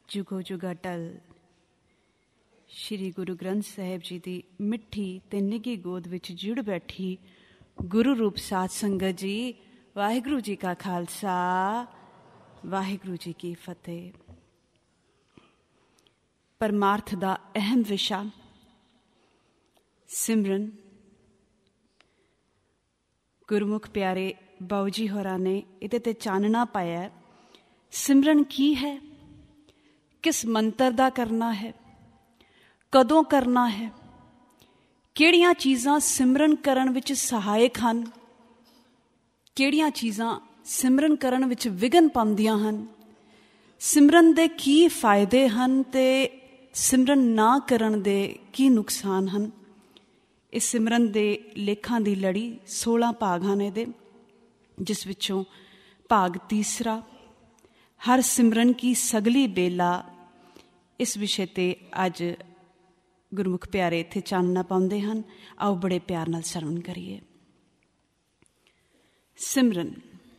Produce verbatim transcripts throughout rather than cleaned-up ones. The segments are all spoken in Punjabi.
ਜੁਗੋ ਜੁਗਾ ਟਲ ਸ਼੍ਰੀ ਗੁਰੂ ਗ੍ਰੰਥ ਸਾਹਿਬ ਜੀ ਦੀ ਮਿੱਠੀ ਤੇ ਨਿੱਘੀ ਗੋਦ ਵਿੱਚ ਜੁੜ ਬੈਠੀ ਗੁਰੂ ਰੂਪ ਸਾਧ ਸੰਗਤ ਜੀ, ਵਾਹਿਗੁਰੂ ਜੀ ਕਾ ਖਾਲਸਾ, ਵਾਹਿਗੁਰੂ ਜੀ ਕੀ ਫਤਿਹ। ਪਰਮਾਰਥ ਦਾ ਅਹਿਮ ਵਿਸ਼ਾ ਸਿਮਰਨ। ਗੁਰਮੁਖ ਪਿਆਰੇ ਬਾਊ ਜੀ ਹੋਰਾਂ ਨੇ ਇਹਦੇ ਤੇ ਚਾਨਣਾ ਪਾਇਆ। ਸਿਮਰਨ ਕੀ ਹੈ, ਕਿਸ ਮੰਤਰ ਦਾ ਕਰਨਾ ਹੈ, ਕਦੋਂ ਕਰਨਾ ਹੈ, ਕਿਹੜੀਆਂ ਚੀਜ਼ਾਂ ਸਿਮਰਨ ਕਰਨ ਵਿੱਚ ਸਹਾਇਕ ਹਨ, ਕਿਹੜੀਆਂ ਚੀਜ਼ਾਂ ਸਿਮਰਨ ਕਰਨ ਵਿੱਚ ਵਿਘਨ ਪਾਉਂਦੀਆਂ ਹਨ, ਸਿਮਰਨ ਦੇ ਕੀ ਫਾਇਦੇ ਹਨ ਤੇ ਸਿਮਰਨ ਨਾ ਕਰਨ ਦੇ ਕੀ ਨੁਕਸਾਨ ਹਨ। ਇਸ ਸਿਮਰਨ ਦੇ ਲੇਖਾਂ ਦੀ ਲੜੀ ਸੋਲਾਂ ਭਾਗ ਹਨ ਇਹਦੇ, ਜਿਸ ਵਿੱਚੋਂ ਭਾਗ ਤੀਸਰਾ ਹਰ ਸਿਮਰਨ ਕੀ ਸਗਲੀ ਬੇਲਾ, ਇਸ ਵਿਸ਼ੇ 'ਤੇ ਅੱਜ ਗੁਰਮੁਖ ਪਿਆਰੇ ਇੱਥੇ ਚਾਨਣਾ ਪਾਉਂਦੇ ਹਨ। ਆਓ ਬੜੇ ਪਿਆਰ ਨਾਲ ਸਰਵਣ ਕਰੀਏ। ਸਿਮਰਨ।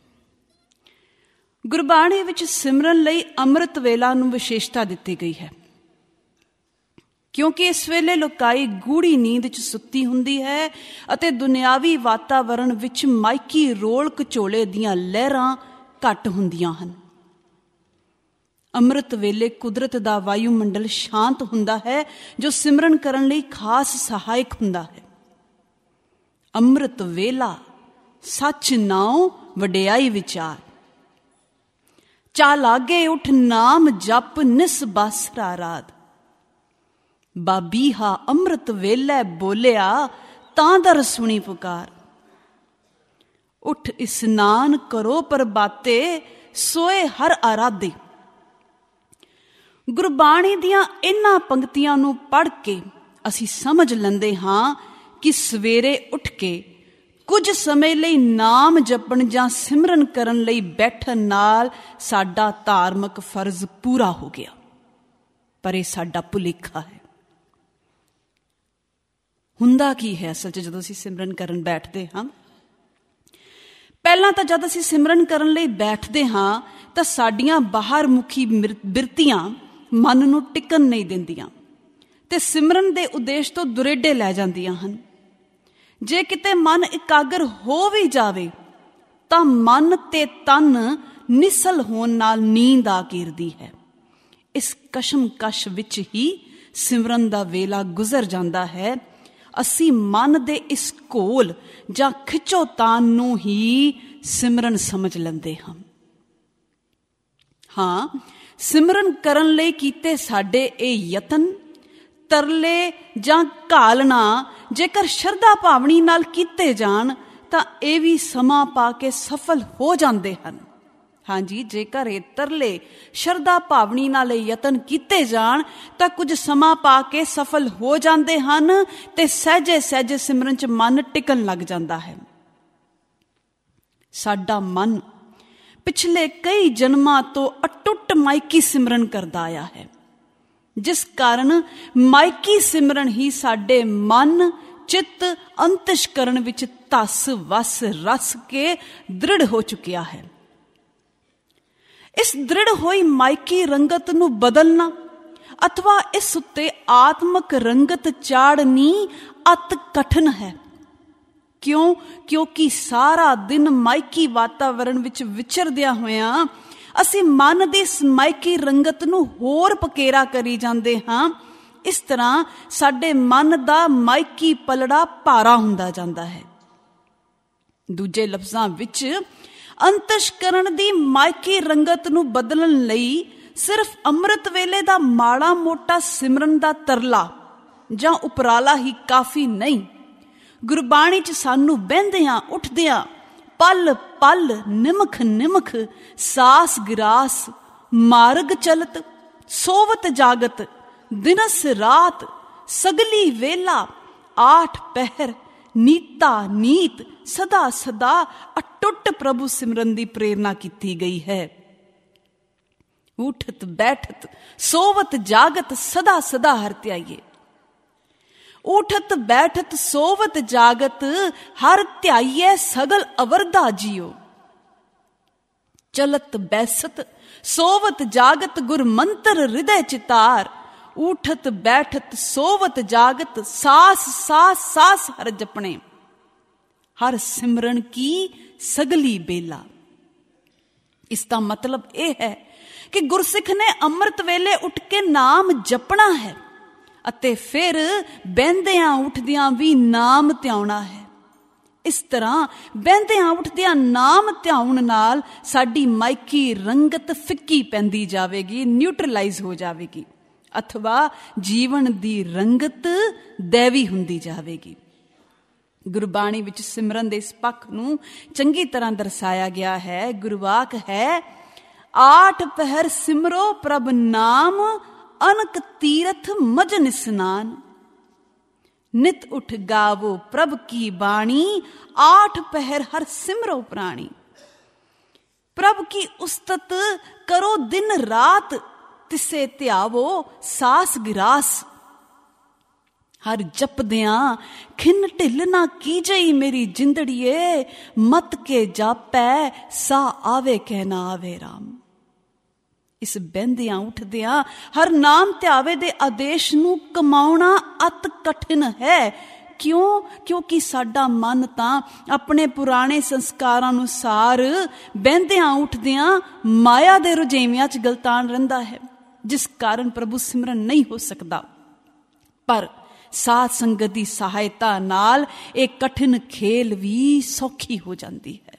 ਗੁਰਬਾਣੀ ਵਿੱਚ ਸਿਮਰਨ ਲਈ ਅੰਮ੍ਰਿਤ ਵੇਲਾ ਨੂੰ ਵਿਸ਼ੇਸ਼ਤਾ ਦਿੱਤੀ ਗਈ ਹੈ, ਕਿਉਂਕਿ ਇਸ ਵੇਲੇ ਲੋਕਾਈ ਗੂੜੀ ਨੀਂਦ 'ਚ ਸੁੱਤੀ ਹੁੰਦੀ ਹੈ ਅਤੇ ਦੁਨਿਆਵੀ ਵਾਤਾਵਰਣ ਵਿੱਚ ਮਾਇਕੀ ਰੋਲ ਕਚੋਲੇ ਦੀਆਂ ਲਹਿਰਾਂ ਘੱਟ ਹੁੰਦੀਆਂ ਹਨ। ਅੰਮ੍ਰਿਤ ਵੇਲੇ ਕੁਦਰਤ ਦਾ ਵਾਯੂਮੰਡਲ ਸ਼ਾਂਤ ਹੁੰਦਾ ਹੈ, ਜੋ ਸਿਮਰਨ ਕਰਨ ਲਈ ਖਾਸ ਸਹਾਇਕ ਹੁੰਦਾ ਹੈ। ਅੰਮ੍ਰਿਤ ਵੇਲਾ ਸੱਚ ਨਾਉ ਵਡਿਆਈ ਵਿਚਾਰ, ਚਾ ਲਾਗੇ ਉਠ ਨਾਮ ਜਪ ਨਿਸ ਬਾਸਰਾ ਰਾਤ, ਬਾਬੀਹਾ ਅੰਮ੍ਰਿਤ ਵੇਲੇ ਬੋਲਿਆ ਤਾਂ ਦਰ ਸੁਣੀ ਪੁਕਾਰ, ਉਠ ਇਸਨਾਨ ਕਰੋ ਪ੍ਰਭਾਤੇ ਸੋਏ ਹਰ ਆਰਾਧੇ। ਗੁਰਬਾਣੀ ਦੀਆਂ ਇਹਨਾਂ ਪੰਕਤੀਆਂ ਨੂੰ ਪੜ੍ਹ ਕੇ ਅਸੀਂ ਸਮਝ ਲੈਂਦੇ ਹਾਂ ਕਿ ਸਵੇਰੇ ਉੱਠ ਕੇ ਕੁਝ ਸਮੇਂ ਲਈ ਨਾਮ ਜਪਣ ਜਾਂ ਸਿਮਰਨ ਕਰਨ ਲਈ ਬੈਠਣ ਨਾਲ ਸਾਡਾ ਧਾਰਮਿਕ ਫਰਜ਼ ਪੂਰਾ ਹੋ ਗਿਆ। ਪਰ ਇਹ ਸਾਡਾ ਭੁਲੇਖਾ ਹੈ। ਹੁੰਦਾ ਕੀ ਹੈ ਅਸਲ 'ਚ ਜਦੋਂ ਅਸੀਂ ਸਿਮਰਨ ਕਰਨ ਬੈਠਦੇ ਹਾਂ? ਪਹਿਲਾਂ ਤਾਂ ਜਦ ਅਸੀਂ ਸਿਮਰਨ ਕਰਨ ਲਈ ਬੈਠਦੇ ਹਾਂ ਤਾਂ ਸਾਡੀਆਂ ਬਾਹਰ ਮੁਖੀ ਬਿਰਤੀਆਂ ਮਨ ਨੂੰ ਟਿਕਣ ਨਹੀਂ ਦਿੰਦੀਆਂ ਤੇ ਸਿਮਰਨ ਦੇ ਉਦੇਸ਼ ਤੋਂ ਦੁਰੇਡੇ ਲੈ ਜਾਂਦੀਆਂ ਹਨ। ਜੇ ਕਿਤੇ ਮਨ ਇਕਾਗਰ ਹੋ ਵੀ ਜਾਵੇ ਤਾਂ ਮਨ ਤੇ ਤਨ ਨਿਸਲ ਹੋਣ ਨਾਲ ਨੀਂਦ ਆ ਘੇਰਦੀ ਹੈ। ਇਸ ਕਸ਼ਮਕਸ਼ ਵਿੱਚ ਹੀ ਸਿਮਰਨ ਦਾ ਵੇਲਾ ਗੁਜ਼ਰ ਜਾਂਦਾ ਹੈ। ਅਸੀਂ ਮਨ ਦੇ ਇਸ ਘੋਲ ਜਾਂ ਖਿੱਚੋਤਾਣ ਨੂੰ ਹੀ ਸਿਮਰਨ ਸਮਝ ਲੈਂਦੇ ਹਾਂ। ਹਾਂ, ਸਿਮਰਨ ਕਰਨ ਲਈ ਕੀਤੇ ਸਾਡੇ ਇਹ ਯਤਨ, ਤਰਲੇ ਜਾਂ ਘਾਲਣਾ ਜੇਕਰ ਸ਼ਰਧਾ ਭਾਵਨੀ ਨਾਲ ਕੀਤੇ ਜਾਣ ਤਾਂ ਇਹ ਵੀ ਸਮਾਂ ਪਾ ਕੇ ਸਫਲ ਹੋ ਜਾਂਦੇ ਹਨ। ਹਾਂਜੀ, ਜੇਕਰ ਇਹ ਤਰਲੇ ਸ਼ਰਧਾ ਭਾਵਨੀ ਨਾਲ ਇਹ ਯਤਨ ਕੀਤੇ ਜਾਣ ਤਾਂ ਕੁਝ ਸਮਾਂ ਪਾ ਕੇ ਸਫਲ ਹੋ ਜਾਂਦੇ ਹਨ ਤੇ ਸਹਿਜੇ ਸਹਿਜੇ ਸਿਮਰਨ 'ਚ ਮਨ ਟਿਕਣ ਲੱਗ ਜਾਂਦਾ ਹੈ। ਸਾਡਾ ਮਨ ਪਿਛਲੇ ਕਈ ਜਨਮਾਂ ਤੋਂ ਅਟੁੱਟ ਮਾਇਕੀ ਸਿਮਰਨ ਕਰਦਾ ਆਇਆ ਹੈ, ਜਿਸ ਕਾਰਨ ਮਾਇਕੀ ਸਿਮਰਨ ਹੀ ਸਾਡੇ ਮਨ ਚਿੱਤ ਅੰਤਿਸ਼ਕਰਨ ਵਿੱਚ ਧਸ ਵਸ ਰਸ ਕੇ ਦ੍ਰਿੜ ਹੋ ਚੁੱਕਿਆ ਹੈ। ਇਸ ਦ੍ਰਿੜ ਹੋਈ ਮਾਇਕੀ ਰੰਗਤ ਨੂੰ ਬਦਲਣਾ ਅਥਵਾ ਇਸ ਉੱਤੇ ਆਤਮਕ ਰੰਗਤ ਚਾੜਨੀ ਅਤ ਕਠਿਨ ਹੈ। ਕਿਉਂ? ਕਿਉਂਕਿ ਸਾਰਾ ਦਿਨ ਮਾਇਕੀ ਵਾਤਾਵਰਣ ਵਿੱਚ ਵਿਚਰਦਿਆਂ ਹੋਇਆਂ ਅਸੀਂ ਮਨ ਦੀ ਇਸ ਮਾਇਕੀ ਰੰਗਤ ਨੂੰ ਹੋਰ ਪਕੇਰਾ ਕਰੀ ਜਾਂਦੇ ਹਾਂ। ਇਸ ਤਰ੍ਹਾਂ ਸਾਡੇ ਮਨ ਦਾ ਮਾਇਕੀ ਪਲੜਾ ਭਾਰਾ ਹੁੰਦਾ ਜਾਂਦਾ ਹੈ। ਦੂਜੇ ਲਫ਼ਜ਼ਾਂ ਵਿੱਚ ਅੰਤਸ਼ਕਰਨ ਦੀ ਮਾਇਕੀ ਰੰਗਤ ਨੂੰ ਬਦਲਣ ਲਈ ਸਿਰਫ ਅੰਮ੍ਰਿਤ ਵੇਲੇ ਦਾ ਮਾੜਾ ਮੋਟਾ ਸਿਮਰਨ ਦਾ ਤਰਲਾ ਜਾਂ ਉਪਰਾਲਾ ਹੀ ਕਾਫੀ ਨਹੀਂ। ਗੁਰਬਾਣੀ 'ਚ ਸਾਨੂੰ ਬਹਿੰਦਿਆਂ ਉੱਠਦਿਆਂ ਪਲ ਪਲ ਨਿਮਖ ਨਿਮਖ ਸਾਸ ਗਿਰਾਸ ਮਾਰਗ ਚਲਤ ਸੋਵਤ ਜਾਗਤ ਦਿਨਸ ਰਾਤ ਸਗਲੀ ਵੇਲਾ ਆਠ ਪਹਿਰ ਨੀਤਾ ਨੀਤ ਸਦਾ ਸਦਾ ਅਟੁੱਟ ਪ੍ਰਭੂ ਸਿਮਰਨ ਦੀ ਪ੍ਰੇਰਨਾ ਕੀਤੀ ਗਈ ਹੈ। ਉਠਤ ਬੈਠਤ ਸੋਵਤ ਜਾਗਤ ਸਦਾ ਸਦਾ ਹਰਿ ਧਿਆਈਏ। ਉਠਤ ਬੈਠਤ ਸੋਵਤ ਜਾਗਤ ਹਰ ਧਿਆਈਏ ਸਗਲ ਅਵਰਦਾ ਜੀਓ। ਚਲਤ ਬੈਸਤ सोवत जागत गुर मंत्र हृदय चितार, उठत बैठत सोवत जागत सास सास सास हर जपने, हर सिमरन की सगली बेला। इसका मतलब यह है कि गुरसिख ने अमृत वेले उठ के नाम जपना है ਅਤੇ ਫਿਰ ਬਹਿੰਦਿਆਂ ਉੱਠਦਿਆਂ ਵੀ ਨਾਮ ਧਿਆਉਣਾ ਹੈ। ਇਸ ਤਰ੍ਹਾਂ ਬਹਿੰਦਿਆਂ ਉੱਠਦਿਆਂ ਨਾਮ ਧਿਆਉਣ ਨਾਲ ਸਾਡੀ ਮਾਇਕੀ ਰੰਗਤ ਫਿੱਕੀ ਪੈਂਦੀ ਜਾਵੇਗੀ, ਨਿਊਟਰਲਾਈਜ਼ ਹੋ ਜਾਵੇਗੀ, ਅਥਵਾ ਜੀਵਨ ਦੀ ਰੰਗਤ ਦੈਵੀ ਹੁੰਦੀ ਜਾਵੇਗੀ। ਗੁਰਬਾਣੀ ਵਿੱਚ ਸਿਮਰਨ ਦੇ ਇਸ ਪੱਖ ਨੂੰ ਚੰਗੀ ਤਰ੍ਹਾਂ ਦਰਸਾਇਆ ਗਿਆ ਹੈ। ਗੁਰਵਾਕ ਹੈ, ਆਠ ਪਹਿਰ ਸਿਮਰੋ ਪ੍ਰਭ ਨਾਮ, अनक तीरथ मजन स्नान, नित उठ गावो प्रभ की बाणी, आठ पहर हर सिमरो प्राणी। प्रभ की उस्तत करो दिन रात, तिसे त्यावो सास गिरास, हर जपदियां खिन ढिल ना कीजई मेरी जिंदड़िए, मत के जापै सा आवे कह ना आवे राम। ਇਸ ਬਹਿੰਦਿਆਂ ਉੱਠਦਿਆਂ ਹਰ ਨਾਮ ਧਿਆਵੇ ਦੇ ਆਦੇਸ਼ ਨੂੰ ਕਮਾਉਣਾ ਅਤ ਕਠਿਨ ਹੈ। ਕਿਉਂ? ਕਿਉਂਕਿ ਸਾਡਾ ਮਨ ਤਾਂ ਆਪਣੇ ਪੁਰਾਣੇ ਸੰਸਕਾਰਾਂ ਅਨੁਸਾਰ ਬਹਿੰਦਿਆਂ ਉੱਠਦਿਆਂ ਮਾਇਆ ਦੇ ਰੁਝੇਵਿਆਂ 'ਚ ਗਲਤਾਨ ਰਹਿੰਦਾ ਹੈ, ਜਿਸ ਕਾਰਨ ਪ੍ਰਭੂ ਸਿਮਰਨ ਨਹੀਂ ਹੋ ਸਕਦਾ। ਪਰ ਸਾਧ ਸੰਗਤ ਦੀ ਸਹਾਇਤਾ ਨਾਲ ਇਹ ਕਠਿਨ ਖੇਲ ਵੀ ਸੌਖੀ ਹੋ ਜਾਂਦੀ ਹੈ।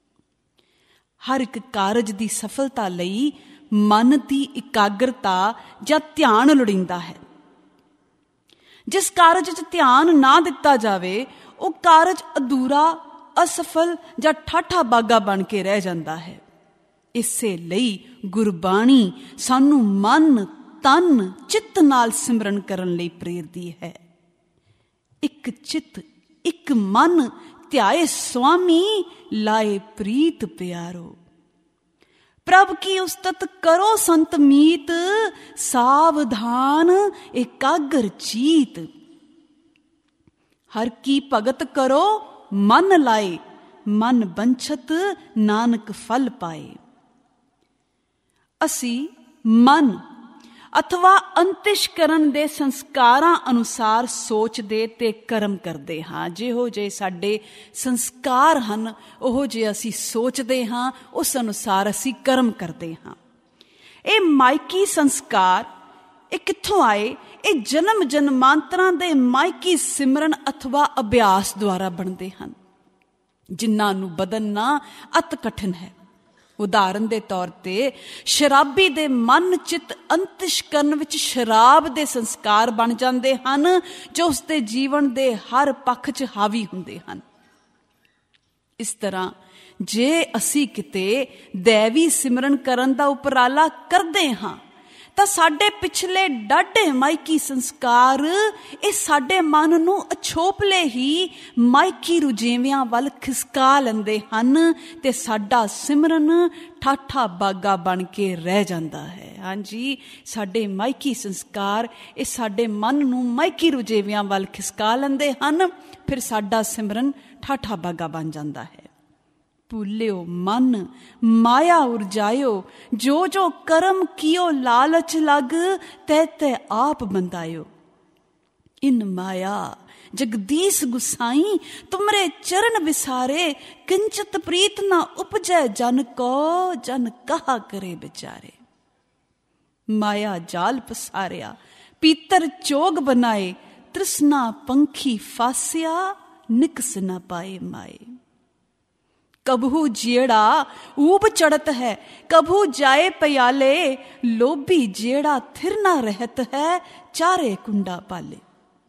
ਹਰ ਇੱਕ ਕਾਰਜ ਦੀ ਸਫਲਤਾ ਲਈ ਮਨ ਦੀ ਇਕਾਗਰਤਾ ਜਾਂ ਧਿਆਨ ਲੋੜੀਂਦਾ ਹੈ। ਜਿਸ ਕਾਰਜ 'ਚ ਧਿਆਨ ਨਾ ਦਿੱਤਾ ਜਾਵੇ ਉਹ ਕਾਰਜ ਅਧੂਰਾ, ਅਸਫਲ ਜਾਂ ਠਾਠਾ ਬਾਗਾ ਬਣ ਕੇ ਰਹਿ ਜਾਂਦਾ ਹੈ। ਇਸੇ ਲਈ ਗੁਰਬਾਣੀ ਸਾਨੂੰ ਮਨ, ਤਨ, ਚਿੱਤ ਨਾਲ ਸਿਮਰਨ ਕਰਨ ਲਈ ਪ੍ਰੇਰਦੀ ਹੈ। ਇੱਕ ਚਿੱਤ ਇੱਕ ਮਨ ਧਿਆਏ ਸੁਆਮੀ, ਲਾਏ ਪ੍ਰੀਤ ਪਿਆਰੋ। प्रभ की उस्तत करो संत मीत, सावधान एकाग्र चीत। हर की भगत करो मन लाए, मन बंछत नानक फल पाए। असी मन अथवा अंतिशकरण ਦੇ ਸੰਸਕਾਰਾਂ ਅਨੁਸਾਰ ਸੋਚਦੇ ਤੇ ਕਰਮ ਕਰਦੇ ਹਾਂ। ਜਿਹੋ ਜਿਹੇ ਸਾਡੇ ਸੰਸਕਾਰ ਹਨ ਉਹੋ ਜਿਹੇ ਅਸੀਂ ਸੋਚਦੇ ਹਾਂ, ਉਸ ਅਨੁਸਾਰ ਅਸੀਂ ਕਰਮ ਕਰਦੇ ਹਾਂ। ਇਹ ਮਾਇਕੀ ਸੰਸਕਾਰ ਇਹ ਕਿੱਥੋਂ ਆਏ? ਇਹ ਜਨਮ ਜਨਮਾਂਤਰਾਂ ਦੇ ਮਾਇਕੀ ਸਿਮਰਨ ਅਥਵਾ ਅਭਿਆਸ ਦੁਆਰਾ ਬਣਦੇ ਹਨ, ਜਿਨ੍ਹਾਂ ਨੂੰ ਬਦਲਣਾ ਅਤ ਕਠਿਨ ਹੈ। ਉਦਾਹਰਨ ਦੇ ਤੌਰ ਤੇ ਸ਼ਰਾਬੀ ਦੇ ਮਨ ਚਿੱਤ ਅੰਤਿਸ਼ਕਰਨ ਵਿੱਚ ਸ਼ਰਾਬ ਦੇ ਸੰਸਕਾਰ ਬਣ ਜਾਂਦੇ ਹਨ, ਜੋ ਉਸਦੇ ਜੀਵਨ ਦੇ ਹਰ ਪੱਖ 'ਚ ਹਾਵੀ ਹੁੰਦੇ ਹਨ। ਇਸ ਤਰ੍ਹਾਂ ਜੇ ਅਸੀਂ ਕਿਤੇ ਦੈਵੀ ਸਿਮਰਨ ਕਰਨ ਦਾ ਉਪਰਾਲਾ ਕਰਦੇ ਹਾਂ ਤਾਂ ਸਾਡੇ ਪਿਛਲੇ ਡਾਢੇ ਮਾਇਕੀ ਸੰਸਕਾਰ ਇਹ ਸਾਡੇ ਮਨ ਨੂੰ ਅਛੋਪਲੇ ਹੀ ਮਾਇਕੀ ਰੁਝੇਵਿਆਂ ਵੱਲ ਖਿਸਕਾ ਲੈਂਦੇ ਹਨ ਤੇ ਸਾਡਾ ਸਿਮਰਨ ਠਾਠਾ ਬਾਗਾ ਬਣ ਕੇ ਰਹਿ ਜਾਂਦਾ ਹੈ। ਹਾਂਜੀ, ਸਾਡੇ ਮਾਇਕੀ ਸੰਸਕਾਰ ਇਹ ਸਾਡੇ ਮਨ ਨੂੰ ਮਾਇਕੀ ਰੁਝੇਵਿਆਂ ਵੱਲ ਖਿਸਕਾ ਲੈਂਦੇ ਹਨ, ਫਿਰ ਸਾਡਾ ਸਿਮਰਨ ਠਾਠਾ ਬਾਗਾ ਬਣ ਜਾਂਦਾ ਹੈ। ਭੁੱਲਿਓ ਮਨ ਮਾਇਆ ਉਰਜਾਇਓ, ਜੋ ਜੋ ਕਰਮ ਕੀਓ ਲਾਲਚ ਲਗ, ਤੈ ਤੈ ਆਪ ਬੰਦਾਇਓ। ਇਨ ਮਾਇਆ ਜਗਦੀਸ਼ ਗੁਸਾਈ, ਤੁਮਰੇ ਚਰਨ ਵਿਸਾਰੇ, ਕਿੰਚਤ ਪ੍ਰੀਤ ਨਾ ਉਪਜੈ ਜਨ ਕੋ, ਜਨ ਕਹਾ ਕਰੇ ਵਿਚਾਰੇ। ਮਾਇਆ ਜਾਲ ਪਸਾਰਿਆ ਪੀਤਰ ਚੋਗ ਬਨਾਏ, ਤ੍ਰਿਸ਼ਨਾ ਪੰਖੀ ਫਾਸਿਆ, ਨਿਕਸ ਨਾ ਪਾਏ ਮਾਏ। कबहू जेड़ा ऊब चढ़त है, कबहू जाए प्याले, लोभी जेड़ा थिर ना रहत है, चारे कुंडा पाले।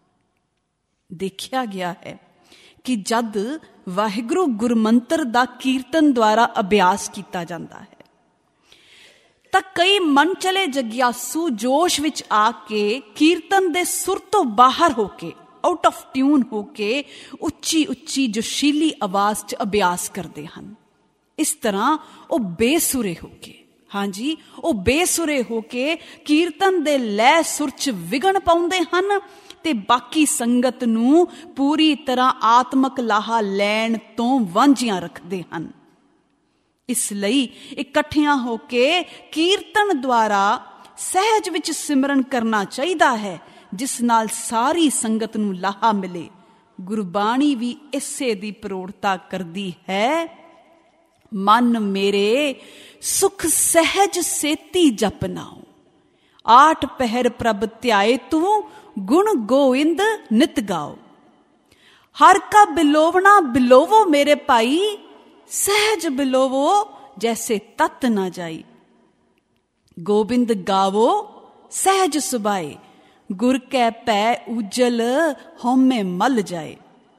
देखा गया है कि जद वाहिगुरु गुरमंत्र दा कीर्तन द्वारा अभ्यास किया जाता है ਤਾਂ ਕਈ ਮਨ ਚਲੇ ਜਗਿਆਸੂ ਜੋਸ਼ ਵਿੱਚ ਆ ਕੇ ਕੀਰਤਨ ਦੇ ਸੁਰ ਤੋਂ ਬਾਹਰ ਹੋ ਕੇ, ਆਊਟ ਆਫ ਟਿਊਨ ਹੋ ਕੇ ਉੱਚੀ ਉੱਚੀ ਜੋਸ਼ੀਲੀ ਆਵਾਜ਼ 'ਚ ਅਭਿਆਸ ਕਰਦੇ ਹਨ। ਇਸ ਤਰ੍ਹਾਂ ਉਹ ਬੇਸੁਰੇ ਹੋ ਕੇ, ਹਾਂਜੀ ਉਹ ਬੇਸੁਰੇ ਹੋ ਕੇ ਕੀਰਤਨ ਦੇ ਲੈਅ ਸੁਰ 'ਚ ਵਿਘਨ ਪਾਉਂਦੇ ਹਨ ਤੇ ਬਾਕੀ ਸੰਗਤ ਨੂੰ ਪੂਰੀ ਤਰ੍ਹਾਂ ਆਤਮਕ ਲਾਹਾ ਲੈਣ ਤੋਂ ਵਾਂਝੀਆਂ ਰੱਖਦੇ ਹਨ। ਇਸ ਲਈ ਇਕੱਠਿਆਂ ਹੋ ਕੇ ਕੀਰਤਨ ਦੁਆਰਾ ਸਹਿਜ ਵਿੱਚ ਸਿਮਰਨ ਕਰਨਾ ਚਾਹੀਦਾ ਹੈ, ਜਿਸ ਨਾਲ ਸਾਰੀ ਸੰਗਤ ਨੂੰ ਲਾਹਾ ਮਿਲੇ। ਗੁਰਬਾਣੀ ਵੀ ਇਸੇ ਦੀ ਪ੍ਰੋੜਤਾ ਕਰਦੀ ਹੈ। ਮਨ ਮੇਰੇ ਸੁਖ ਸਹਿਜ ਸੇਤੀ ਜਪਨਾਉ, ਆਠ ਪਹਿਰ ਪ੍ਰਭ ਧਿਆਏ ਤੂੰ, ਗੁਣ ਗੋਇੰਦ ਨਿਤ ਗਾਓ। ਹਰ ਕਾ ਬਿਲੋਵਣਾ ਬਿਲੋਵੋ ਮੇਰੇ ਭਾਈ, ਸਹਿਜ ਬਿਲੋਵੋ ਜੈਸੇ ਤਤ ਨਾ ਜਾਈ। ਗੋਬਿੰਦ ਗਾਵੋ ਸਹਿਜ ਸੁਭਾਏ, ਗੁਰ ਕੈ ਭੈ ਉਜਲ ਹਉਮੈ ਮਲ ਜਾਏ।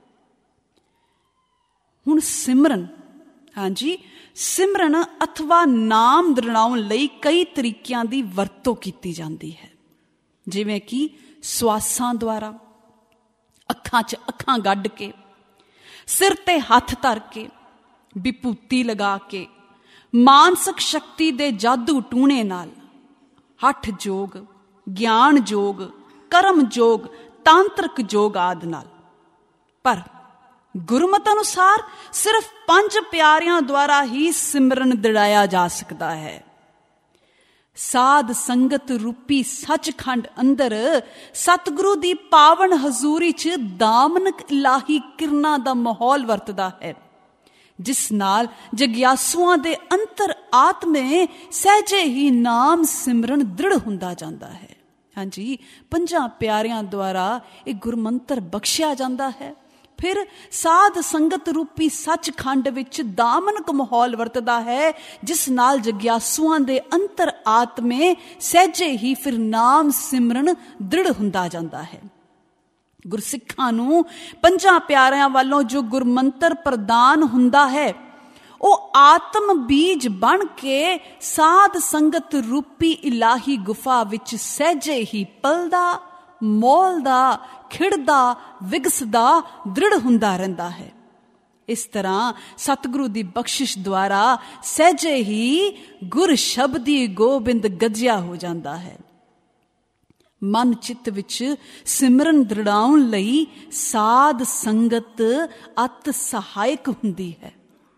ਹੁਣ ਸਿਮਰਨ, ਹਾਂਜੀ ਸਿਮਰਨ ਅਥਵਾ ਨਾਮ ਦ੍ਰਿੜਾਉਣ ਲਈ ਕਈ ਤਰੀਕਿਆਂ ਦੀ ਵਰਤੋਂ ਕੀਤੀ ਜਾਂਦੀ ਹੈ, ਜਿਵੇਂ ਕਿ ਸਵਾਸਾਂ ਦੁਆਰਾ, ਅੱਖਾਂ 'ਚ ਅੱਖਾਂ ਗੱਡ ਕੇ, ਸਿਰ ਤੇ ਹੱਥ ਧਰ ਕੇ, ਵਿਭੂਤੀ ਲਗਾ ਕੇ, ਮਾਨਸਿਕ ਸ਼ਕਤੀ ਦੇ ਜਾਦੂ ਟੂਣੇ ਨਾਲ, ਹੱਠ ਜੋਗ, ਗਿਆਨ ਜੋਗ, ਕਰਮ ਜੋਗ, ਤਾਂਤਰਿਕ ਜੋਗ ਆਦਿ ਨਾਲ। ਪਰ ਗੁਰਮਤਿ ਅਨੁਸਾਰ ਸਿਰਫ ਪੰਜ ਪਿਆਰਿਆਂ ਦੁਆਰਾ ਹੀ ਸਿਮਰਨ ਦ੍ਰਿੜਾਇਆ ਜਾ ਸਕਦਾ ਹੈ। ਸਾਧ ਸੰਗਤ ਰੂਪੀ ਸੱਚਖੰਡ ਅੰਦਰ ਸਤਿਗੁਰੂ ਦੀ ਪਾਵਨ ਹਜ਼ੂਰੀ 'ਚ ਦਾਮਨਕ ਇਲਾਹੀ ਕਿਰਨਾਂ ਦਾ ਮਾਹੌਲ ਵਰਤਦਾ ਹੈ, ਜਿਸ ਨਾਲ ਜਗਿਆਸੂਆਂ ਦੇ ਅੰਤਰ ਆਤਮੇ ਸਹਿਜੇ ਹੀ ਨਾਮ ਸਿਮਰਨ ਦ੍ਰਿੜ ਹੁੰਦਾ ਜਾਂਦਾ ਹੈ। ਹਾਂਜੀ, ਪੰਜਾਂ ਪਿਆਰਿਆਂ ਦੁਆਰਾ ਇਹ ਗੁਰਮੰਤਰ ਬਖਸ਼ਿਆ ਜਾਂਦਾ ਹੈ। ਫਿਰ ਸਾਧ ਸੰਗਤ ਰੂਪੀ ਸੱਚਖੰਡ ਵਿੱਚ ਦਾਮਨਕ ਮਾਹੌਲ ਵਰਤਦਾ ਹੈ, ਜਿਸ ਨਾਲ ਜਗਿਆਸੂਆਂ ਦੇ ਅੰਤਰ ਆਤਮੇ ਸਹਿਜੇ ਹੀ ਫਿਰ ਨਾਮ ਸਿਮਰਨ ਦ੍ਰਿੜ ਹੁੰਦਾ ਜਾਂਦਾ ਹੈ। ਗੁਰਸਿੱਖਾਂ ਨੂੰ ਪੰਜਾਂ ਪਿਆਰਿਆਂ ਵੱਲੋਂ ਜੋ ਗੁਰਮੰਤਰ ਪ੍ਰਦਾਨ ਹੁੰਦਾ ਹੈ, ਉਹ ਆਤਮ ਬੀਜ ਬਣ ਕੇ ਸਾਧ ਸੰਗਤ ਰੂਪੀ ਇਲਾਹੀ ਗੁਫਾ ਵਿੱਚ ਸਹਿਜੇ ਹੀ ਪਲਦਾ, ਮੋਲਦਾ, ਖਿੜਦਾ, ਵਿਗਸਦਾ, ਦ੍ਰਿੜ ਹੁੰਦਾ ਰਹਿੰਦਾ ਹੈ। ਇਸ ਤਰ੍ਹਾਂ ਸਤਿਗੁਰੂ ਦੀ ਬਖਸ਼ਿਸ਼ ਦੁਆਰਾ ਸਹਿਜੇ ਹੀ ਗੁਰ ਸ਼ਬਦੀ ਗੋਬਿੰਦ ਗੱਜਿਆ ਹੋ ਜਾਂਦਾ ਹੈ। ਮਨ ਚਿੱਤ ਵਿੱਚ ਸਿਮਰਨ ਦ੍ਰਿੜਾਉਣ ਲਈ ਸਾਧ ਸੰਗਤ ਅਤ ਸਹਾਇਕ ਹੁੰਦੀ ਹੈ।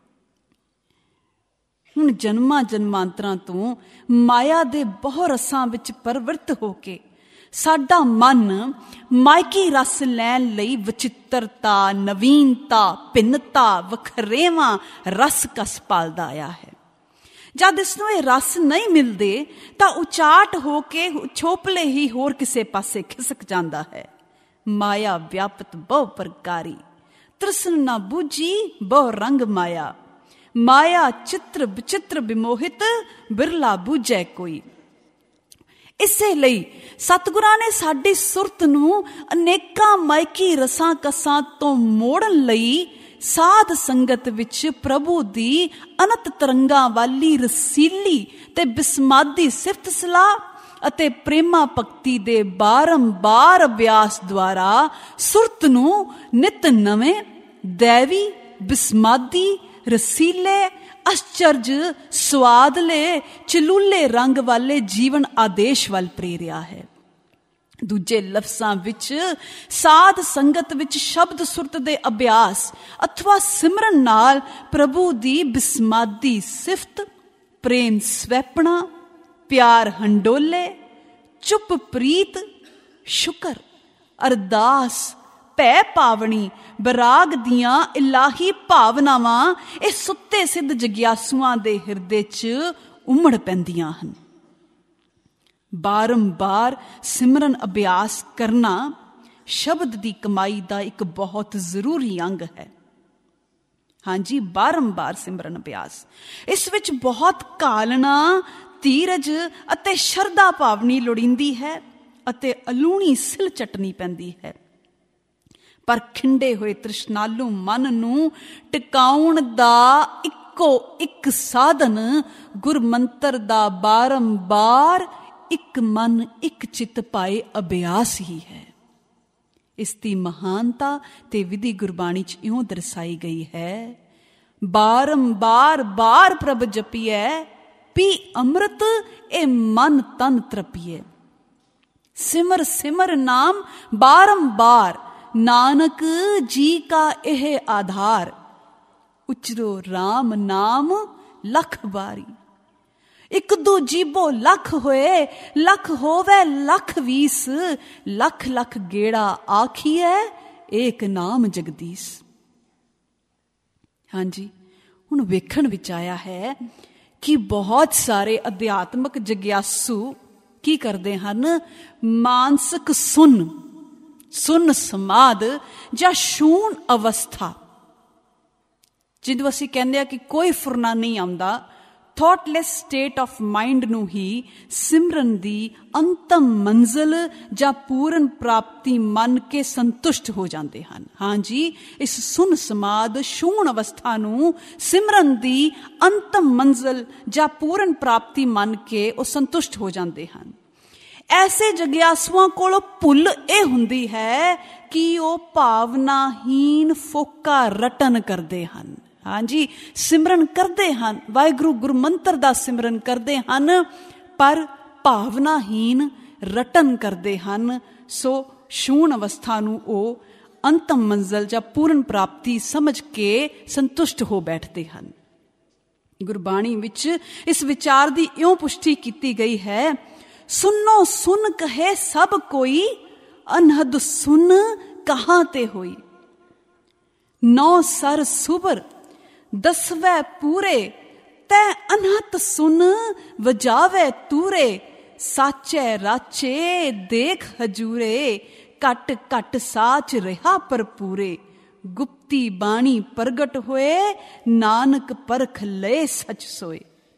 ਹੁਣ ਜਨਮਾਂ ਜਨਮਾਂਤਰਾਂ ਤੋਂ ਮਾਇਆ ਦੇ ਬਹੁ ਰਸਾਂ ਵਿੱਚ ਪਰਵਿਰਤ ਹੋ ਕੇ ਸਾਡਾ ਮਨ ਮਾਇਕੀ ਰਸ ਲੈਣ ਲਈ ਵਚਿੱਤਰਤਾ, ਨਵੀਨਤਾ, ਭਿੰਨਤਾ, ਵਖਰੇਵਾਂ ਰਸ ਕਸ ਪਾਲਦਾ ਆਇਆ ਹੈ। ਜਦ ਇਸਨੂੰ ਇਹ ਰਸ ਨਹੀਂ ਮਿਲਦੇ ਤਾਂ ਉਚਾਟ ਹੋ ਕੇ ਛੋਪਲੇ ਹੀ ਹੋਰ ਕਿਸੇ ਪਾਸੇ ਖਿਸਕ ਜਾਂਦਾ ਹੈ। ਮਾਇਆ ਵਿਆਪਤ ਬਹੁ ਪ੍ਰਕਾਰੀ, ਤ੍ਰਿਸ਼ਨ ਨਾ ਬੂਝੀ ਬਹੁ ਰੰਗ ਮਾਇਆ। ਮਾਇਆ ਚਿੱਤਰ ਵਿਚਿੱਤਰ ਵਿਮੋਹਿਤ, ਬਿਰਲਾ ਬੂਝੈ ਕੋਈ। ਇਸੇ ਲਈ ਸਤਿਗੁਰਾਂ ਨੇ ਸਾਡੀ ਸੁਰਤ ਨੂੰ ਅਨੇਕਾਂ ਮਾਇਕੀ ਰਸਾਂ ਕਸਾਂ ਤੋਂ ਮੋੜਨ ਲਈ ਸਾਧ ਸੰਗਤ ਵਿੱਚ ਪ੍ਰਭੂ ਦੀ ਅਨੰਤ ਤਰੰਗਾਂ ਵਾਲੀ ਰਸੀਲੀ ਤੇ ਬਿਸਮਾਦੀ ਸਿਫਤ ਸਲਾਹ ਅਤੇ ਪ੍ਰੇਮਾ ਭਗਤੀ ਦੇ ਬਾਰੰਬਾਰ ਅਭਿਆਸ ਦੁਆਰਾ ਸੁਰਤ ਨੂੰ ਨਿਤ ਨਵੇਂ ਦੈਵੀ, ਬਿਸਮਾਦੀ, ਰਸੀਲੇ, ਅਸਚਰਜ, ਸਵਾਦਲੇ, ਚਲੂਲੇ ਰੰਗ ਵਾਲੇ ਜੀਵਨ ਆਦੇਸ਼ ਵੱਲ ਪ੍ਰੇਰਿਆ ਹੈ। ਦੂਜੇ ਲਫ਼ਜ਼ਾਂ ਵਿੱਚ ਸਾਧ ਸੰਗਤ ਵਿੱਚ ਸ਼ਬਦ ਸੁਰਤ ਦੇ ਅਭਿਆਸ ਅਥਵਾ ਸਿਮਰਨ ਨਾਲ ਪ੍ਰਭੂ ਦੀ ਬਿਸਮਾਦੀ ਸਿਫਤ, ਪ੍ਰੇਮ ਸਵੈਪਣਾ, ਪਿਆਰ ਹੰਡੋਲੇ, ਚੁੱਪ ਪ੍ਰੀਤ, ਸ਼ੁਕਰ, ਅਰਦਾਸ, ਭੈ ਪਾਵਣੀ, ਬਰਾਗ ਦੀਆਂ ਇਲਾਹੀ ਭਾਵਨਾਵਾਂ ਇਹ ਸੁੱਤੇ ਸਿੱਧ ਜਗਿਆਸੂਆਂ ਦੇ ਹਿਰਦੇ 'ਚ ਉਮੜ ਪੈਂਦੀਆਂ ਹਨ। ਬਾਰੰਬਾਰ ਸਿਮਰਨ ਅਭਿਆਸ ਕਰਨਾ ਸ਼ਬਦ ਦੀ ਕਮਾਈ ਦਾ ਇੱਕ ਬਹੁਤ ਜ਼ਰੂਰੀ ਅੰਗ ਹੈ। ਹਾਂਜੀ, ਬਾਰੰਬਾਰ ਸਿਮਰਨ ਅਭਿਆਸ, ਇਸ ਵਿੱਚ ਬਹੁਤ ਕਾਲਣਾ, ਧੀਰਜ ਅਤੇ ਸ਼ਰਧਾ ਭਾਵਨੀ ਲੋੜੀਂਦੀ ਹੈ ਅਤੇ ਅਲੂਣੀ ਸਿਲ ਚਟਣੀ ਪੈਂਦੀ ਹੈ। ਪਰ ਖਿੰਡੇ ਹੋਏ ਤ੍ਰਿਸ਼ਨਾਲੂ ਮਨ ਨੂੰ ਟਿਕਾਉਣ ਦਾ ਇੱਕੋ ਇੱਕ ਸਾਧਨ ਗੁਰਮੰਤਰ ਦਾ ਬਾਰੰਬਾਰ ਇੱਕ ਮਨ ਇੱਕ ਚਿੱਤ ਪਾਏ ਅਭਿਆਸ ਹੀ ਹੈ। ਇਸ ਦੀ ਮਹਾਨਤਾ ਤੇ ਵਿਧੀ ਗੁਰਬਾਣੀ 'ਚ ਇਉਂ ਦਰਸਾਈ ਗਈ ਹੈ, ਬਾਰੰਬਾਰ ਬਾਰ ਪ੍ਰਭ ਜਪੀਐ, ਪੀ ਅੰਮ੍ਰਿਤ ਇਹ ਮਨ ਤਨ ਤ੍ਰਪੀਐ। ਸਿਮਰ ਸਿਮਰ ਨਾਮ ਬਾਰੰਬਾਰ, ਨਾਨਕ ਜੀ ਕਾ ਇਹ ਆਧਾਰ। ਉਚਰੋ ਰਾਮ ਨਾਮ लख बारी। एक दो जीबो लख होए, लख होवे लख वीस, लख लख गेड़ा आखिए एक नाम जगदीश। हाँ जी, हुण वेखण विच आया है कि बहुत सारे अध्यात्मक जग्यासू की करते हैं, मानसिक सुन सुन समाध ਜਾਂ ਸ਼ੂਨ ਅਵਸਥਾ, ਜਿਹਨੂੰ ਅਸੀਂ ਕਹਿੰਦੇ ਆ ਕਿ ਕੋਈ ਫੁਰਨਾ ਨਹੀਂ ਆਉਂਦਾ, ਥਾਟਲੈਸ ਸਟੇਟ ਆਫ ਮਾਈਂਡ ਨੂੰ ਹੀ ਸਿਮਰਨ ਦੀ ਅੰਤਮ ਮੰਜ਼ਿਲ ਜਾਂ ਪੂਰਨ ਪ੍ਰਾਪਤੀ ਮੰਨ ਕੇ ਸੰਤੁਸ਼ਟ ਹੋ ਜਾਂਦੇ ਹਨ। ਹਾਂਜੀ, ਇਸ ਸੁਨ ਸਮਾਧ ਸ਼ੂਨ ਅਵਸਥਾ ਨੂੰ ਸਿਮਰਨ ਦੀ ਅੰਤਮ ਮੰਜ਼ਿਲ ਜਾਂ ਪੂਰਨ ਪ੍ਰਾਪਤੀ ਮੰਨ ਕੇ ਉਹ ਸੰਤੁਸ਼ਟ ਹੋ ਜਾਂਦੇ ਹਨ। ਐਸੇ ਜਗਿਆਸੂਆਂ ਕੋਲ ਭੁੱਲ ਇਹ ਹੁੰਦੀ ਹੈ ਕਿ ਉਹ ਭਾਵਨਾਹੀਨ ਫੋਕਾ ਰਟਨ ਕਰਦੇ ਹਨ। ਹਾਂਜੀ, ਸਿਮਰਨ ਕਰਦੇ ਹਨ, ਵਾਹਿਗੁਰੂ ਗੁਰੂ ਮੰਤਰ ਦਾ ਸਿਮਰਨ ਕਰਦੇ ਹਨ, ਪਰ ਭਾਵਨਾਹੀਨ ਰਟਨ ਕਰਦੇ ਹਨ। ਸੋ ਸ਼ੂਨ ਅਵਸਥਾ ਨੂੰ ਉਹ ਅੰਤਮ ਮੰਜ਼ਿਲ ਜਾਂ ਪੂਰਨ ਪ੍ਰਾਪਤੀ ਸਮਝ ਕੇ ਸੰਤੁਸ਼ਟ ਹੋ ਬੈਠਦੇ ਹਨ। ਗੁਰਬਾਣੀ ਵਿੱਚ ਇਸ ਵਿਚਾਰ ਦੀ ਇਉਂ ਪੁਸ਼ਟੀ ਕੀਤੀ ਗਈ ਹੈ, ਸੁਨੋ ਸੁਨ ਕਹੇ ਸਭ ਕੋਈ, ਅਨਹਦ ਸੁਨ ਕਹਾਂ ਤੇ ਹੋਈ। ਨੌ ਸਰ ਸੁਬਰ ਦਸਵੈ ਪੂਰੇ, ਤੈ ਅਨਹਤ ਸੁਨ ਵਜਾਵੇ ਤੂਰੇ। ਸਾਚੈ ਰਾਚੇ ਦੇਖ ਹਜੂਰੇ, ਘਟ ਘਟ ਸਾਚ ਰਿਹਾ ਭਰਪੂਰੇ। ਗੁਪਤੀ ਬਾਣੀ ਪ੍ਰਗਟ ਹੋਏ, ਨਾਨਕ ਪਰਖ ਲਏ ਸਚ ਸੋਏ।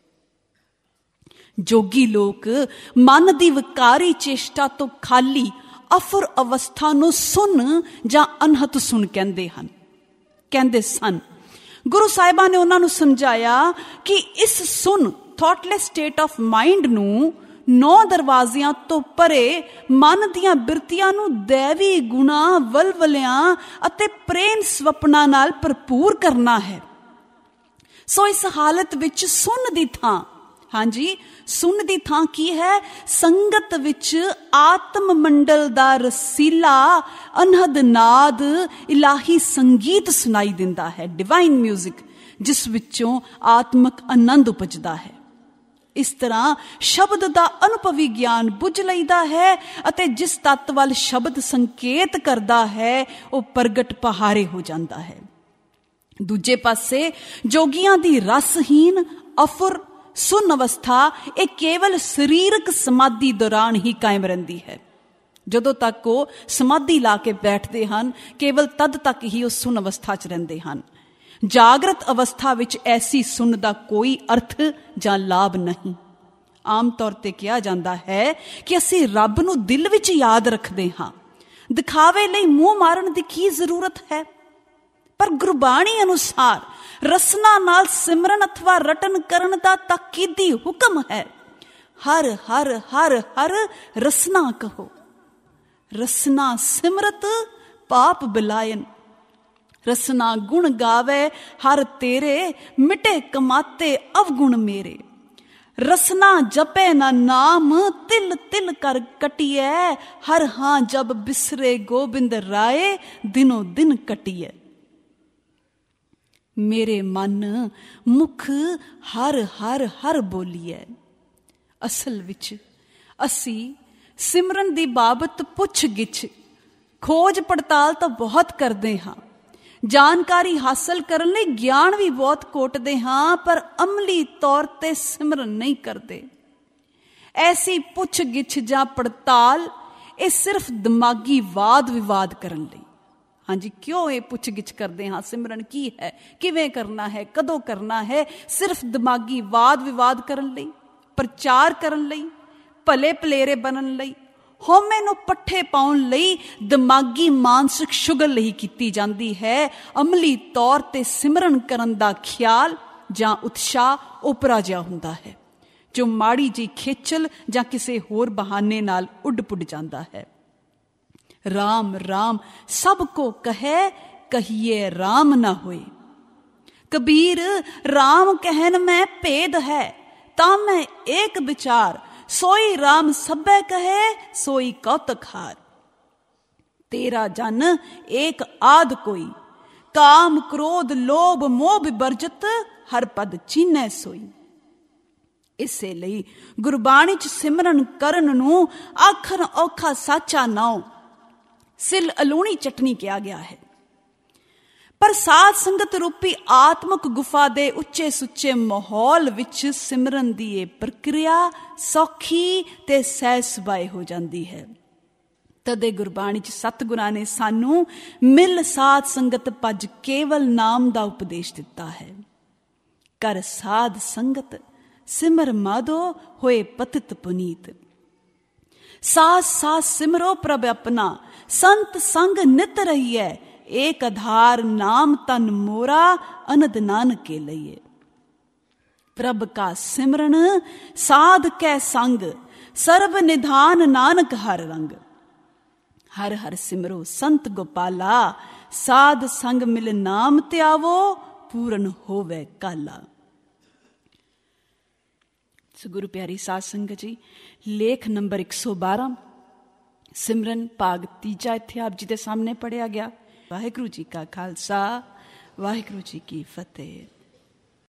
ਜੋਗੀ ਲੋਕ ਮਨ ਦੀ ਵਿਕਾਰੀ ਚੇਸ਼ਟਾ ਤੋਂ ਖਾਲੀ ਅਫੁਰ ਅਵਸਥਾ ਨੂੰ ਸੁਨ ਜਾਂ ਅਨਹਤ ਸੁਨ ਕਹਿੰਦੇ ਹਨ, ਕਹਿੰਦੇ ਸਨ। ਗੁਰੂ ਸਾਹਿਬਾਂ ਨੇ ਉਹਨਾਂ ਨੂੰ ਸਮਝਾਇਆ ਕਿ ਇਸ ਸੁਨ ਥਾਟਲੈਸ ਸਟੇਟ ਆਫ ਮਾਈਂਡ ਨੂੰ ਨੌ ਦਰਵਾਜ਼ਿਆਂ ਤੋਂ ਪਰੇ ਮਨ ਦੀਆਂ ਬਿਰਤੀਆਂ ਨੂੰ ਦੈਵੀ ਗੁਣਾ, ਵਲਵਲਿਆਂ ਅਤੇ ਪ੍ਰੇਮ ਸਵਪਨਾਂ ਨਾਲ ਭਰਪੂਰ ਕਰਨਾ ਹੈ। ਸੋ ਇਸ ਹਾਲਤ ਵਿੱਚ ਸੁਨ ਦੀ ਥਾਂ, ਹਾਂਜੀ, ਸੁਨ ਦੀ ਥਾਂ ਕੀ ਹੈ? ਸੰਗਤ ਵਿੱਚ ਆਤਮ ਮੰਡਲ ਦਾ ਰਸੀਲਾ ਅਨਹਦ ਨਾਦ ਇਲਾਹੀ ਸੰਗੀਤ ਸੁਣਾਈ ਦਿੰਦਾ ਹੈ, ਡਿਵਾਈਨ ਮਿਊਜ਼ਿਕ, ਜਿਸ ਵਿੱਚੋਂ ਆਤਮਕ ਆਨੰਦ ਉਪਜਦਾ ਹੈ। ਇਸ ਤਰ੍ਹਾਂ ਸ਼ਬਦ ਦਾ ਅਨੁਭਵੀ ਗਿਆਨ ਬੁੱਝ ਲਈਦਾ ਹੈ ਅਤੇ ਜਿਸ ਤੱਤ ਵੱਲ ਸ਼ਬਦ ਸੰਕੇਤ ਕਰਦਾ ਹੈ ਉਹ ਪ੍ਰਗਟ ਪਹਾਰੇ ਹੋ ਜਾਂਦਾ ਹੈ। ਦੂਜੇ ਪਾਸੇ ਜੋਗੀਆਂ ਦੀ ਰਸਹੀਨ ਅਫੁਰ ਸੁਨ ਅਵਸਥਾ ਇਹ ਕੇਵਲ ਸਰੀਰਕ ਸਮਾਧੀ ਦੌਰਾਨ ਹੀ ਕਾਇਮ ਰਹਿੰਦੀ ਹੈ। ਜਦੋਂ ਤੱਕ ਉਹ ਸਮਾਧੀ ਲਾ ਕੇ ਬੈਠਦੇ ਹਨ, ਕੇਵਲ ਤਦ ਤੱਕ ਹੀ ਉਹ ਸੁਨ ਅਵਸਥਾ 'ਚ ਰਹਿੰਦੇ ਹਨ। ਜਾਗਰਤ ਅਵਸਥਾ ਵਿੱਚ ਐਸੀ ਸੁਨ ਦਾ ਕੋਈ ਅਰਥ ਜਾਂ ਲਾਭ ਨਹੀਂ। ਆਮ ਤੌਰ ਤੇ ਕਿਹਾ ਜਾਂਦਾ ਹੈ ਕਿ ਅਸੀਂ ਰੱਬ ਨੂੰ ਦਿਲ ਵਿੱਚ ਯਾਦ ਰੱਖਦੇ ਹਾਂ, ਦਿਖਾਵੇ ਲਈ ਮੂੰਹ ਮਾਰਨ ਦੀ ਕੀ ਜ਼ਰੂਰਤ ਹੈ? ਪਰ ਗੁਰਬਾਣੀ ਅਨੁਸਾਰ ਰਸਨਾ ਨਾਲ ਸਿਮਰਨ ਅਥਵਾ ਰਟਨ ਕਰਨ ਦਾ ਤਾਕੀਦੀ ਹੁਕਮ ਹੈ। ਹਰ ਹਰ ਹਰ ਹਰ ਰਸਨਾ ਕਹੋ, ਰਸਨਾ ਸਿਮਰਤ ਪਾਪ ਬਿਲਾਇਨ। ਰਸਨਾ ਗੁਣ ਗਾਵੇ ਹਰ ਤੇਰੇ, ਮਿਟੇ ਕਮਾਤੇ ਅਵਗੁਣ ਮੇਰੇ। ਰਸਨਾ ਜਪੇ ਨਾ ਨਾਮ, ਤਿਲ ਤਿਲ ਕਰ ਕਟਿਐ। ਹਰ ਹਾਂ ਜਬ ਬਿਸਰੇ ਗੋਬਿੰਦ ਰਾਏ, ਦਿਨੋ ਦਿਨ ਕਟਿਐ। ਮੇਰੇ ਮਨ ਮੁਖ ਹਰ ਹਰ ਹਰ ਬੋਲੀਐ। ਅਸਲ ਵਿੱਚ ਅਸੀਂ ਸਿਮਰਨ ਦੀ ਬਾਬਤ ਪੁੱਛ ਗਿੱਛ, ਖੋਜ ਪੜਤਾਲ ਤਾਂ ਬਹੁਤ ਕਰਦੇ ਹਾਂ, ਜਾਣਕਾਰੀ ਹਾਸਲ ਕਰਨ ਲਈ ਗਿਆਨ ਵੀ ਬਹੁਤ ਕੋਟਦੇ ਹਾਂ, ਪਰ ਅਮਲੀ ਤੌਰ ਤੇ ਸਿਮਰਨ ਨਹੀਂ ਕਰਦੇ। ਐਸੀ ਪੁੱਛ ਗਿੱਛ ਜਾਂ ਪੜਤਾਲ ਇਹ ਸਿਰਫ ਦਿਮਾਗੀ ਵਾਦ ਵਿਵਾਦ ਕਰਨ ਲਈ। ਹਾਂਜੀ, ਕਿਉਂ ਇਹ ਪੁੱਛ ਗਿੱਛ ਕਰਦੇ ਹਾਂ? ਸਿਮਰਨ ਕੀ ਹੈ, ਕਿਵੇਂ ਕਰਨਾ ਹੈ, ਕਦੋਂ ਕਰਨਾ ਹੈ? ਸਿਰਫ ਦਿਮਾਗੀ ਵਾਦ ਵਿਵਾਦ ਕਰਨ ਲਈ, ਪ੍ਰਚਾਰ ਕਰਨ ਲਈ, ਭਲੇ ਭਲੇਰੇ ਬਣਨ ਲਈ, ਹਉਮੈ ਨੂੰ ਪੱਠੇ ਪਾਉਣ ਲਈ, ਦਿਮਾਗੀ ਮਾਨਸਿਕ ਸ਼ੁਗਲ ਲਈ ਕੀਤੀ ਜਾਂਦੀ ਹੈ। ਅਮਲੀ ਤੌਰ ਤੇ ਸਿਮਰਨ ਕਰਨ ਦਾ ਖਿਆਲ ਜਾਂ ਉਤਸ਼ਾਹ ਓਪਰਾ ਜਿਹਾ ਹੁੰਦਾ ਹੈ, ਜੋ ਮਾੜੀ ਜਿਹੀ ਖੇਚਲ ਜਾਂ ਕਿਸੇ ਹੋਰ ਬਹਾਨੇ ਨਾਲ ਉੱਡ ਪੁੱਡ ਜਾਂਦਾ ਹੈ। ਰਾਮ ਰਾਮ ਸਭ ਕੋ ਕਹੈ, ਕਹੀਏ ਰਾਮ ਨਾ ਹੋਏ। ਕਬੀਰ ਰਾਮ ਕਹਿਨ ਮੈਂ ਭੇਦ ਹੈ, ਤਾਂ ਮੈਂ ਏਕ ਵਿਚਾਰ। ਸੋਈ ਰਾਮ ਸਭੈ ਕਹੇ, ਸੋਈ ਕੌਤਕ ਹਾਰ। ਤੇਰਾ ਜਨ ਏਕ ਆਦ ਕੋਈ, ਕਾਮ ਕ੍ਰੋਧ ਲੋਭ ਮੋਹ ਬਿਵਰਜਤ। ਹਰ ਪਦ ਚੀਨੈ ਸੋਈ। ਇਸੇ ਲਈ ਗੁਰਬਾਣੀ ਚ ਸਿਮਰਨ ਕਰਨ ਨੂੰ ਆਖਰ ਔਖਾ ਸਾਚਾ ਨਾਉ, ਸਿਲ ਅਲੂਣੀ ਚਟਨੀ ਕਿਹਾ ਗਿਆ ਹੈ। ਪਰ ਸਾਧ ਸੰਗਤ ਰੂਪੀ ਆਤਮਕ ਗੁਫਾ ਦੇ ਉੱਚੇ ਸੁੱਚੇ ਮਾਹੌਲ ਵਿੱਚ ਸਿਮਰਨ ਦੀ ਇਹ ਪ੍ਰਕਿਰਿਆ ਸੌਖੀ ਤੇ ਸਹਿਜ ਸੁਭਾਏ ਹੋ ਜਾਂਦੀ ਹੈ। ਤਦੇ ਗੁਰਬਾਣੀ ਚ ਸਤਿਗੁਰਾਂ ਨੇ ਸਾਨੂੰ ਮਿਲ ਸਾਧ ਸੰਗਤ ਭਜ ਕੇਵਲ ਨਾਮ ਦਾ ਉਪਦੇਸ਼ ਦਿੱਤਾ ਹੈ। ਕਰ ਸਾਧ ਸੰਗਤ ਸਿਮਰ ਮਾਧੋ ਹੋਏ ਪਤਿਤ ਪੁਨੀਤ। ਸਾਸ ਸਾਸ ਸਿਮਰੋ ਪ੍ਰਭ ਆਪਣਾ, ਸੰਤ ਸੰਗ ਨਿਤ ਰਹੀਐ। ਏਕ ਆਧਾਰ ਨਾਮ ਤਨ ਮੋਰਾ, ਅਨੰਦ ਨਾਨਕੇ ਲਈਏ। ਪ੍ਰਭ ਕਾ ਸਿਮਰਨ ਸਾਧ ਕੈ ਸੰਗ, ਸਰਬ ਨਿਧਾਨ ਨਾਨਕ ਹਰ ਰੰਗ। ਹਰ ਹਰ ਸਿਮਰੋ ਸੰਤ ਗੋਪਾਲਾ, ਸਾਧ ਸੰਗ ਮਿਲ ਨਾਮ ਧਿਆਵੋ, ਪੂਰਨ ਹੋਵੇ ਕਾਲਾ। ਸੋ ਗੁਰੂ ਪਿਆਰੀ ਸਾਧ ਸੰਗਤ ਜੀ, ਲੇਖ ਨੰਬਰ ਇੱਕ ਸੌ ਬਾਰਾਂ ਸਿਮਰਨ ਭਾਗ ਤੀਜਾ ਇੱਥੇ ਆਪ ਜੀ ਦੇ ਸਾਹਮਣੇ ਪੜਿਆ ਗਿਆ। ਵਾਹਿਗੁਰੂ ਜੀ ਕਾ ਖਾਲਸਾ, ਵਾਹਿਗੁਰੂ ਜੀ ਕੀ ਫਤਿਹ।